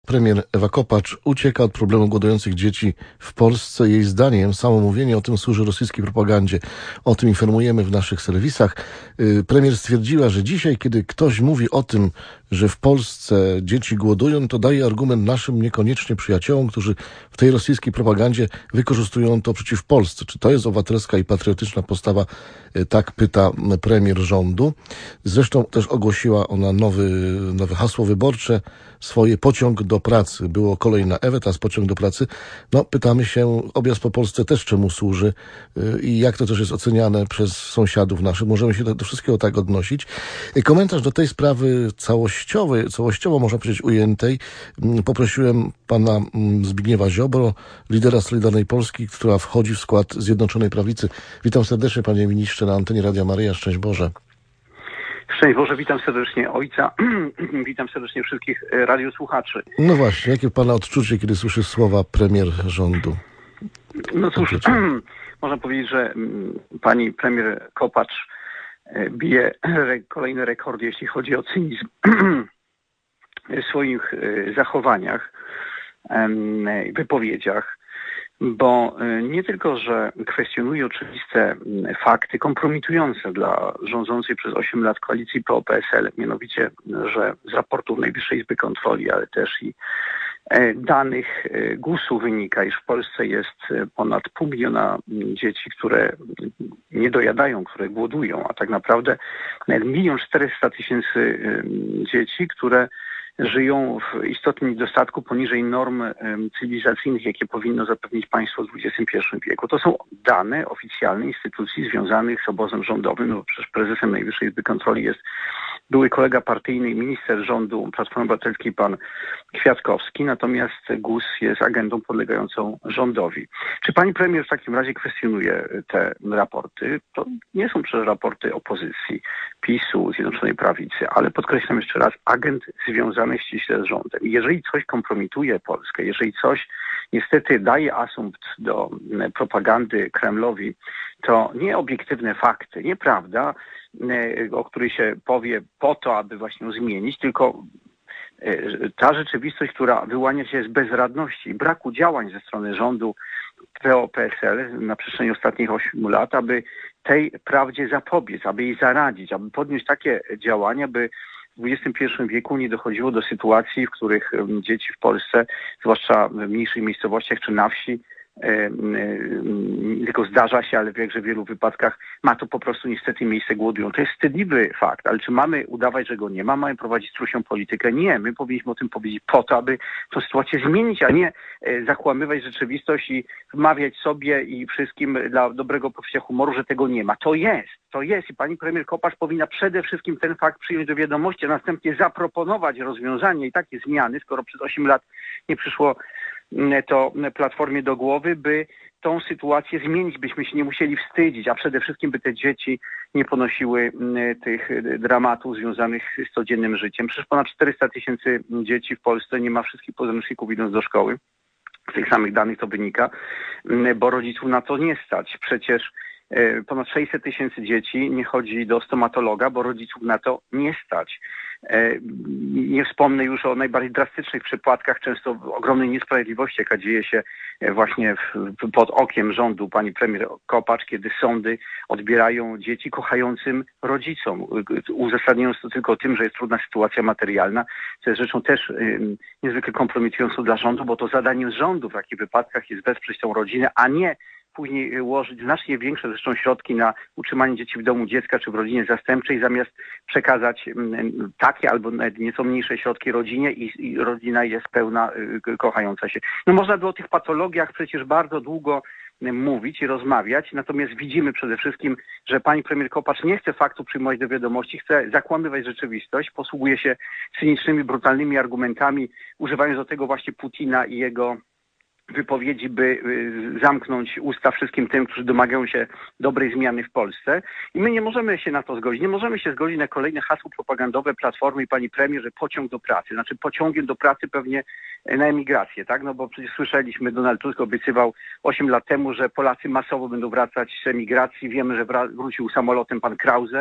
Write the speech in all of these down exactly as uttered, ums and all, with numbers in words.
premier Ewa Kopacz ucieka od problemu głodujących dzieci w Polsce. Jej zdaniem samo mówienie o tym służy rosyjskiej propagandzie. O tym informujemy w naszych serwisach. Premier stwierdziła, że dzisiaj, kiedy ktoś mówi o tym, że w Polsce dzieci głodują, to daje argument naszym niekoniecznie przyjaciołom, którzy w tej rosyjskiej propagandzie wykorzystują to przeciw Polsce. Czy to jest obywatelska i patriotyczna postawa? Tak pyta premier rządu. Zresztą też ogłosiła ona nowy, nowe hasło wyborcze, swoje pociąg do pracy. Było kolej na Ewę, teraz pociąg do pracy. No, pytamy się, objazd po Polsce też czemu służy i jak to też jest oceniane przez sąsiadów naszych. Możemy się do, do wszystkiego tak odnosić. Komentarz do tej sprawy całościowej, całościowo można powiedzieć ujętej, poprosiłem pana Zbigniewa Ziobro, lidera Solidarnej Polski, która wchodzi w skład Zjednoczonej Prawicy. Witam serdecznie, panie ministrze, na antenie Radia Maryja. Szczęść Boże. Szczęść Boże, witam serdecznie ojca, witam serdecznie wszystkich radiosłuchaczy. No właśnie, jakie pana odczucie, kiedy słyszy słowa premier rządu? No cóż, można powiedzieć, że pani premier Kopacz bije kolejny rekord, jeśli chodzi o cynizm w swoich zachowaniach, wypowiedziach. Bo nie tylko, że kwestionuje oczywiste fakty kompromitujące dla rządzącej przez osiem lat koalicji P O P S L, mianowicie, że z raportów Najwyższej Izby Kontroli, ale też i danych gusu wynika, iż w Polsce jest ponad pół miliona dzieci, które nie dojadają, które głodują, a tak naprawdę milion czterysta tysięcy dzieci, które żyją w istotnym niedostatku poniżej norm cywilizacyjnych, jakie powinno zapewnić państwo w dwudziestym pierwszym wieku. To są dane oficjalne instytucji związanych z obozem rządowym. No, przecież prezesem Najwyższej Izby Kontroli jest były kolega partyjny i minister rządu Platformy Obywatelskiej pan Kwiatkowski, natomiast G U S jest agendą podlegającą rządowi. Czy pani premier w takim razie kwestionuje te raporty? To nie są przecież raporty opozycji, PiSu, Zjednoczonej Prawicy, ale podkreślam jeszcze raz, agent związany ściśle z rządem. Jeżeli coś kompromituje Polskę, jeżeli coś niestety daje asumpt do propagandy Kremlowi, to nie obiektywne fakty, nieprawda, o której się powie po to, aby właśnie ją zmienić, tylko ta rzeczywistość, która wyłania się z bezradności i braku działań ze strony rządu P O P S L na przestrzeni ostatnich ośmiu lat, aby tej prawdzie zapobiec, aby jej zaradzić, aby podjąć takie działania, by w dwudziestym pierwszym wieku nie dochodziło do sytuacji, w których dzieci w Polsce, zwłaszcza w mniejszych miejscowościach czy na wsi, tylko zdarza się, ale w jakże wielu wypadkach ma to po prostu niestety miejsce, głodują. To jest wstydliwy fakt, ale czy mamy udawać, że go nie ma? Mamy prowadzić strusią politykę? Nie, my powinniśmy o tym powiedzieć po to, aby tę sytuację zmienić, a nie zakłamywać rzeczywistość i wmawiać sobie i wszystkim dla dobrego poczucia humoru, że tego nie ma. To jest, to jest i pani premier Kopacz powinna przede wszystkim ten fakt przyjąć do wiadomości, a następnie zaproponować rozwiązanie i takie zmiany, skoro przez osiem lat nie przyszło to Platformie do głowy, by tą sytuację zmienić, byśmy się nie musieli wstydzić, a przede wszystkim, by te dzieci nie ponosiły tych dramatów związanych z codziennym życiem. Przecież ponad czterysta tysięcy dzieci w Polsce nie ma wszystkich podręczników idąc do szkoły. Z tych samych danych to wynika, bo rodziców na to nie stać. Przecież ponad sześćset tysięcy dzieci nie chodzi do stomatologa, bo rodziców na to nie stać. Nie wspomnę już o najbardziej drastycznych przypadkach, często ogromnej niesprawiedliwości, jaka dzieje się właśnie w, pod okiem rządu pani premier Kopacz, kiedy sądy odbierają dzieci kochającym rodzicom, uzasadniając to tylko tym, że jest trudna sytuacja materialna, co jest rzeczą też y, niezwykle kompromitującą dla rządu, bo to zadaniem rządu w takich wypadkach jest wesprzeć tą rodzinę, a nie później łożyć znacznie większe zresztą środki na utrzymanie dzieci w domu dziecka czy w rodzinie zastępczej, zamiast przekazać takie albo nawet nieco mniejsze środki rodzinie i, i rodzina jest pełna, y, kochająca się. No można by o tych patologiach przecież bardzo długo mówić i rozmawiać, natomiast widzimy przede wszystkim, że pani premier Kopacz nie chce faktu przyjmować do wiadomości, chce zakłamywać rzeczywistość, posługuje się cynicznymi, brutalnymi argumentami, używając do tego właśnie Putina i jego wypowiedzi, by zamknąć usta wszystkim tym, którzy domagają się dobrej zmiany w Polsce. I my nie możemy się na to zgodzić. Nie możemy się zgodzić na kolejne hasło propagandowe Platformy i pani premier, że pociąg do pracy. Znaczy pociągiem do pracy pewnie na emigrację, tak? No bo przecież słyszeliśmy, Donald Tusk obiecywał osiem lat temu, że Polacy masowo będą wracać z emigracji. Wiemy, że wrócił samolotem pan Krause.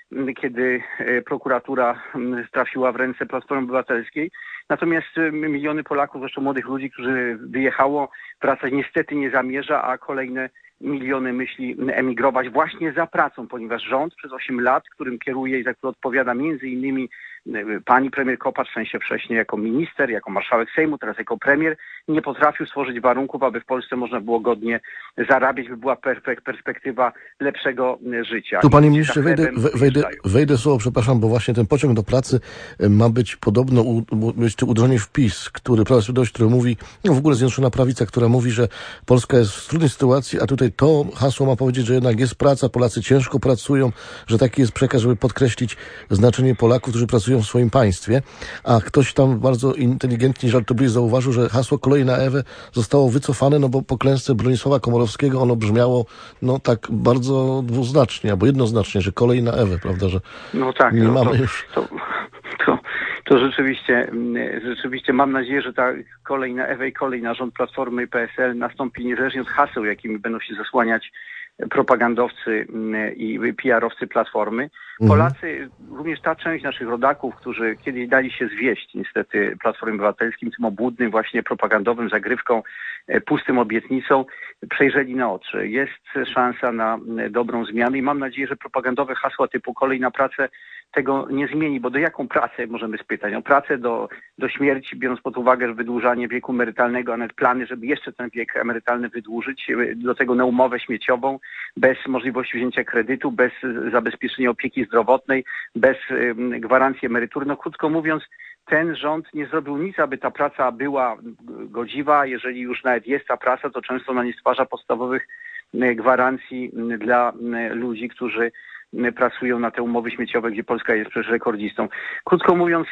kiedy prokuratura trafiła w ręce Platformy Obywatelskiej. Natomiast miliony Polaków, zresztą młodych ludzi, którzy wyjechało, wracać niestety nie zamierza, a kolejne miliony myśli emigrować właśnie za pracą, ponieważ rząd przez osiem lat, którym kieruje i za który odpowiada między innymi pani premier Kopacz, w sensie wcześniej jako minister, jako marszałek Sejmu, teraz jako premier, nie potrafił stworzyć warunków, aby w Polsce można było godnie zarabiać, by była perspektywa lepszego życia. Tu, panie ministrze, wejdę, wejdę, wejdę słowo, przepraszam, bo właśnie ten pociąg do pracy ma być podobno u, być uderzenie w PiS, który, Prawo i Sprawiedliwość, który mówi, no w ogóle Zjednoczona Prawica, która mówi, że Polska jest w trudnej sytuacji, a tutaj to hasło ma powiedzieć, że jednak jest praca, Polacy ciężko pracują, że taki jest przekaz, żeby podkreślić znaczenie Polaków, którzy pracują w swoim państwie, a ktoś tam bardzo inteligentnie, żartobliwie zauważył, że hasło Kolej na Ewę zostało wycofane, no bo po klęsce Bronisława Komorowskiego ono brzmiało no tak bardzo dwuznacznie, albo jednoznacznie, że kolej na Ewę, prawda, że no tak, nie no mamy to, już... To, to, to rzeczywiście, rzeczywiście mam nadzieję, że ta kolej na Ewę i kolej na rząd Platformy i P S L nastąpi niezależnie od haseł, jakimi będą się zasłaniać propagandowcy i P R-owcy Platformy. Polacy, również ta część naszych rodaków, którzy kiedyś dali się zwieść niestety Platformie Obywatelskim, tym obłudnym właśnie propagandowym zagrywką, pustym obietnicą, przejrzeli na oczy. Jest szansa na dobrą zmianę i mam nadzieję, że propagandowe hasła typu kolej na pracę tego nie zmieni, bo do jaką pracę możemy spytać? O pracę do, do śmierci, biorąc pod uwagę że wydłużanie wieku emerytalnego, a nawet plany, żeby jeszcze ten wiek emerytalny wydłużyć, do tego na umowę śmieciową, bez możliwości wzięcia kredytu, bez zabezpieczenia opieki zdrowotnej, bez gwarancji emerytury. No krótko mówiąc, ten rząd nie zrobił nic, aby ta praca była godziwa. Jeżeli już nawet jest ta praca, to często ona nie stwarza podstawowych gwarancji dla ludzi, którzy pracują na te umowy śmieciowe, gdzie Polska jest przecież rekordzistą. Krótko mówiąc,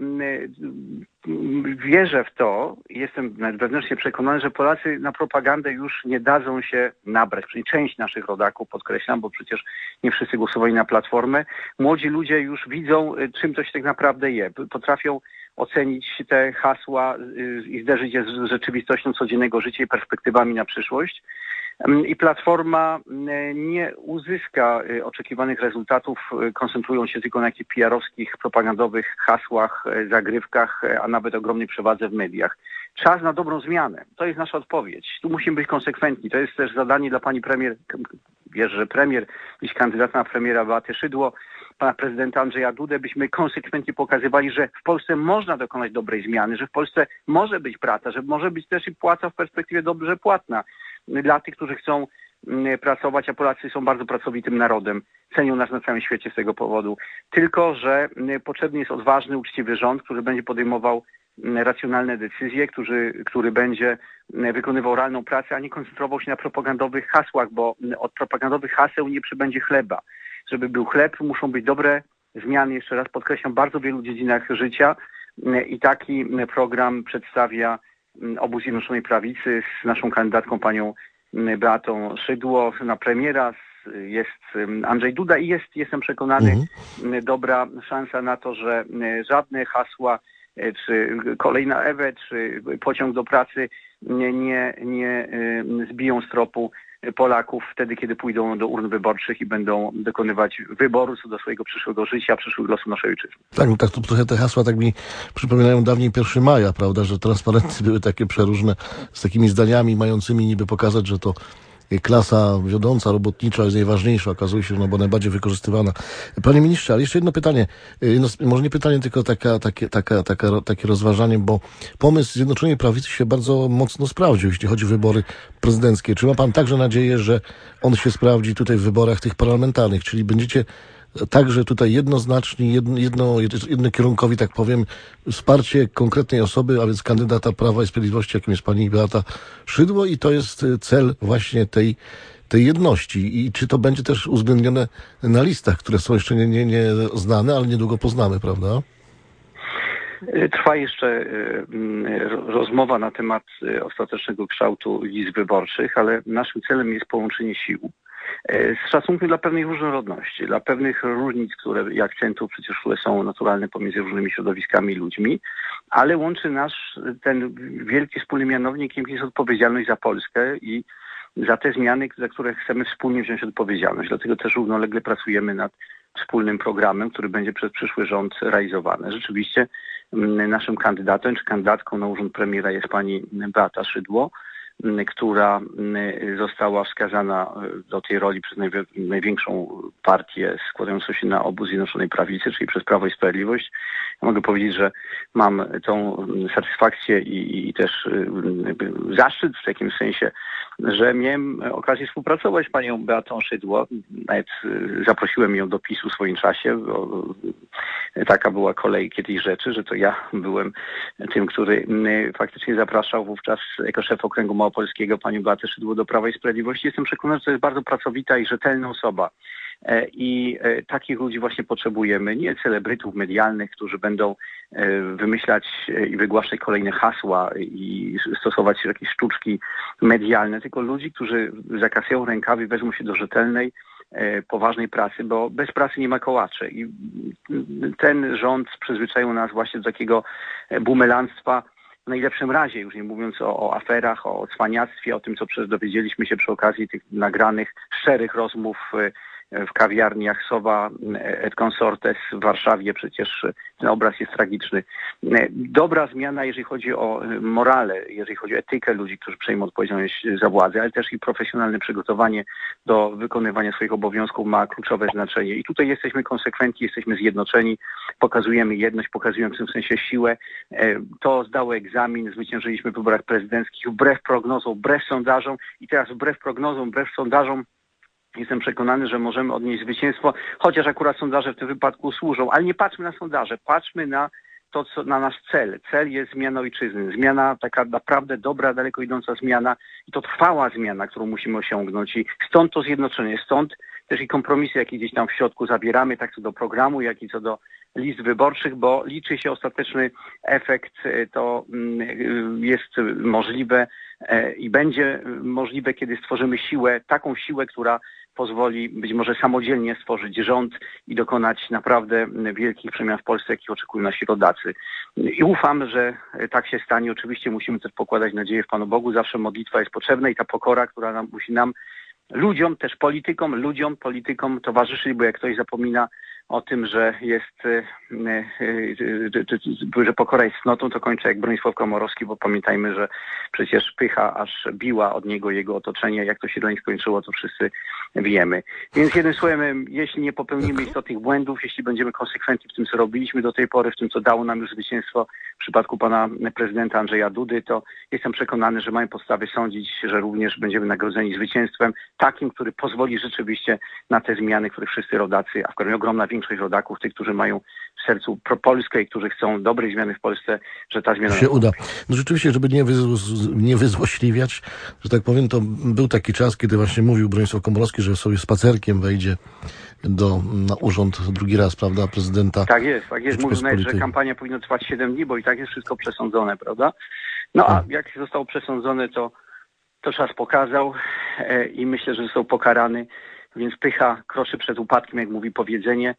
wierzę w to, jestem nawet wewnętrznie przekonany, że Polacy na propagandę już nie dadzą się nabrać. Przynajmniej część naszych rodaków, podkreślam, bo przecież nie wszyscy głosowali na Platformę. Młodzi ludzie już widzą, czym to się tak naprawdę je. Potrafią ocenić te hasła i zderzyć je z rzeczywistością codziennego życia i perspektywami na przyszłość. I Platforma nie uzyska oczekiwanych rezultatów, koncentrując się tylko na jakichś P R-owskich, propagandowych hasłach, zagrywkach, a nawet ogromnej przewadze w mediach. Czas na dobrą zmianę. To jest nasza odpowiedź. Tu musimy być konsekwentni. To jest też zadanie dla pani premier, wierzę, że premier, jeśli kandydat na premiera Beaty Szydło, pana prezydenta Andrzeja Dudę, byśmy konsekwentnie pokazywali, że w Polsce można dokonać dobrej zmiany, że w Polsce może być praca, że może być też i płaca w perspektywie dobrze płatna dla tych, którzy chcą pracować, a Polacy są bardzo pracowitym narodem. Cenią nas na całym świecie z tego powodu. Tylko że potrzebny jest odważny, uczciwy rząd, który będzie podejmował racjonalne decyzje, który, który będzie wykonywał realną pracę, a nie koncentrował się na propagandowych hasłach, bo od propagandowych haseł nie przybędzie chleba. Żeby był chleb, muszą być dobre zmiany, jeszcze raz podkreślam, w bardzo wielu dziedzinach życia i taki program przedstawia obóz Zjednoczonej Prawicy z naszą kandydatką panią Beatą Szydło na premiera. Jest Andrzej Duda i jest, jestem przekonany, mhm. dobra szansa na to, że żadne hasła, czy kolej na Ewę, czy pociąg do pracy nie, nie, nie zbiją z tropu Polaków wtedy, kiedy pójdą do urn wyborczych i będą dokonywać wyboru co do swojego przyszłego życia, przyszłych losów naszej ojczyzny. Tak, no tak, to trochę te hasła tak mi przypominają dawniej pierwszego maja, prawda, że transparenty były takie przeróżne z takimi zdaniami mającymi niby pokazać, że to klasa wiodąca, robotnicza jest najważniejsza, okazuje się, no bo najbardziej wykorzystywana. Panie ministrze, ale jeszcze jedno pytanie, no, może nie pytanie, tylko taka, takie, taka, taka, takie rozważanie, bo pomysł Zjednoczonej Prawicy się bardzo mocno sprawdził, jeśli chodzi o wybory prezydenckie. Czy ma pan także nadzieję, że on się sprawdzi tutaj w wyborach tych parlamentarnych, czyli będziecie także tutaj jednoznaczni, jedno, jedno, jednokierunkowi, tak powiem, wsparcie konkretnej osoby, a więc kandydata Prawa i Sprawiedliwości, jakim jest pani Beata Szydło, i to jest cel właśnie tej, tej jedności. I czy to będzie też uwzględnione na listach, które są jeszcze nie, nie, nie znane, ale niedługo poznamy, prawda? Trwa jeszcze rozmowa na temat ostatecznego kształtu list wyborczych, ale naszym celem jest połączenie sił z szacunkiem dla pewnej różnorodności, dla pewnych różnic, które i akcentów przecież, które są naturalne pomiędzy różnymi środowiskami i ludźmi, ale łączy nas ten wielki wspólny mianownik, jakim jest odpowiedzialność za Polskę i za te zmiany, za które chcemy wspólnie wziąć odpowiedzialność. Dlatego też równolegle pracujemy nad wspólnym programem, który będzie przez przyszły rząd realizowany. Rzeczywiście naszym kandydatem czy kandydatką na urząd premiera jest pani Beata Szydło, która została wskazana do tej roli przez największą partię składającą się na obóz Zjednoczonej Prawicy, czyli przez Prawo i Sprawiedliwość. Ja mogę powiedzieć, że mam tą satysfakcję i, i też zaszczyt w takim sensie, że miałem okazję współpracować z panią Beatą Szydło. Nawet zaprosiłem ją do PiS-u w swoim czasie, bo taka była kolej kiedyś rzeczy, że to ja byłem tym, który faktycznie zapraszał wówczas jako szef Okręgu Małopolskiego panią Beatę Szydło do Prawa i Sprawiedliwości. Jestem przekonany, że to jest bardzo pracowita i rzetelna osoba. I takich ludzi właśnie potrzebujemy, nie celebrytów medialnych, którzy będą wymyślać i wygłaszać kolejne hasła i stosować jakieś sztuczki medialne, tylko ludzi, którzy zakasjają rękawy i wezmą się do rzetelnej, poważnej pracy, bo bez pracy nie ma kołaczy. I ten rząd przyzwyczaił nas właśnie do takiego bumelanstwa, w najlepszym razie, już nie mówiąc o, o aferach, o cwaniactwie, o tym, co przecież dowiedzieliśmy się przy okazji tych nagranych, szczerych rozmów w kawiarniach Sowa et Consortes w Warszawie. Przecież ten obraz jest tragiczny. Dobra zmiana, jeżeli chodzi o morale, jeżeli chodzi o etykę ludzi, którzy przejmą odpowiedzialność za władzę, ale też i profesjonalne przygotowanie do wykonywania swoich obowiązków ma kluczowe znaczenie. I tutaj jesteśmy konsekwentni, jesteśmy zjednoczeni, pokazujemy jedność, pokazujemy w tym sensie siłę. To zdało egzamin, zwyciężyliśmy w wyborach prezydenckich wbrew prognozom, wbrew sondażom i teraz wbrew prognozom, wbrew sondażom jestem przekonany, że możemy odnieść zwycięstwo, chociaż akurat sondaże w tym wypadku służą, ale nie patrzmy na sondaże, patrzmy na to, co na nasz cel. Cel jest zmiana ojczyzny, zmiana taka naprawdę dobra, daleko idąca zmiana i to trwała zmiana, którą musimy osiągnąć i stąd to zjednoczenie, stąd też i kompromisy, jakie gdzieś tam w środku zabieramy, tak co do programu, jak i co do list wyborczych, bo liczy się ostateczny efekt, to jest możliwe i będzie możliwe, kiedy stworzymy siłę, taką siłę, która pozwoli być może samodzielnie stworzyć rząd i dokonać naprawdę wielkich przemian w Polsce, jakich oczekują nasi rodacy. I ufam, że tak się stanie. Oczywiście musimy też pokładać nadzieję w Panu Bogu. Zawsze modlitwa jest potrzebna i ta pokora, która nam, musi nam, ludziom, też politykom, ludziom, politykom towarzyszyć, bo jak ktoś zapomina o tym, że jest, że pokora jest cnotą, to kończy jak Bronisław Komorowski, bo pamiętajmy, że przecież pycha aż biła od niego jego otoczenie. Jak to się dla nich skończyło, to wszyscy wiemy. Więc jednym słowem, jeśli nie popełnimy istotnych błędów, jeśli będziemy konsekwentni w tym, co robiliśmy do tej pory, w tym, co dało nam już zwycięstwo w przypadku pana prezydenta Andrzeja Dudy, to jestem przekonany, że mamy podstawy sądzić, że również będziemy nagrodzeni zwycięstwem takim, który pozwoli rzeczywiście na te zmiany, które wszyscy rodacy, a w którym ogromna większość rodaków, tych, którzy mają w sercu Polskę i którzy chcą dobrej zmiany w Polsce, że ta zmiana się uda. No rzeczywiście, żeby nie, wyzło, nie wyzłośliwiać, że tak powiem, to był taki czas, kiedy właśnie mówił Bronisław Komorowski, że sobie spacerkiem wejdzie do, na urząd drugi raz, prawda, prezydenta. Tak jest, tak jest. Mówił nawet, że kampania powinna trwać siedem dni, bo i tak jest wszystko przesądzone, prawda? No a jak zostało przesądzone, to, to czas pokazał e, i myślę, że został pokarany. Więc pycha kroczy przed upadkiem, jak mówi powiedzenie,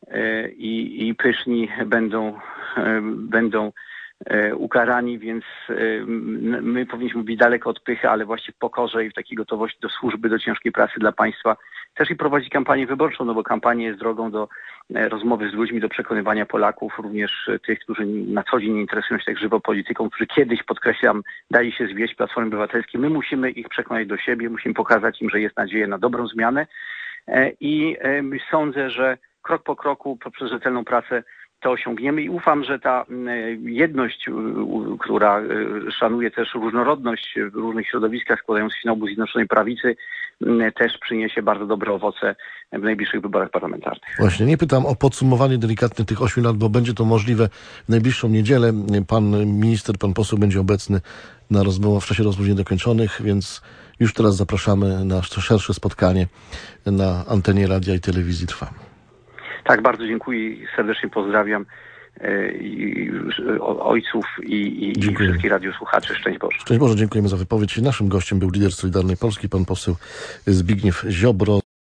i, i pyszni będą, będą ukarani, więc my powinniśmy być daleko od pychy, ale właśnie w pokorze i w takiej gotowości do służby, do ciężkiej pracy dla państwa. Też i prowadzić kampanię wyborczą, no bo kampania jest drogą do rozmowy z ludźmi, do przekonywania Polaków, również tych, którzy na co dzień nie interesują się tak żywo polityką, którzy kiedyś, podkreślam, dali się zwieść Platformie Obywatelskiej. My musimy ich przekonać do siebie, musimy pokazać im, że jest nadzieja na dobrą zmianę i sądzę, że krok po kroku, poprzez rzetelną pracę to osiągniemy i ufam, że ta jedność, która szanuje też różnorodność w różnych środowiskach składających się na obóz Zjednoczonej Prawicy, też przyniesie bardzo dobre owoce w najbliższych wyborach parlamentarnych. Właśnie, nie pytam o podsumowanie delikatne tych ośmiu lat, bo będzie to możliwe w najbliższą niedzielę. Pan minister, pan poseł będzie obecny na rozmowach, w czasie rozmów niedokończonych, więc już teraz zapraszamy na szersze spotkanie na antenie radia i telewizji Trwam. Tak, bardzo dziękuję i serdecznie pozdrawiam i ojców i, i, i wszystkich radiosłuchaczy. Szczęść Boże. Szczęść Boże, dziękujemy za wypowiedź. Naszym gościem był lider Solidarnej Polski, pan poseł Zbigniew Ziobro.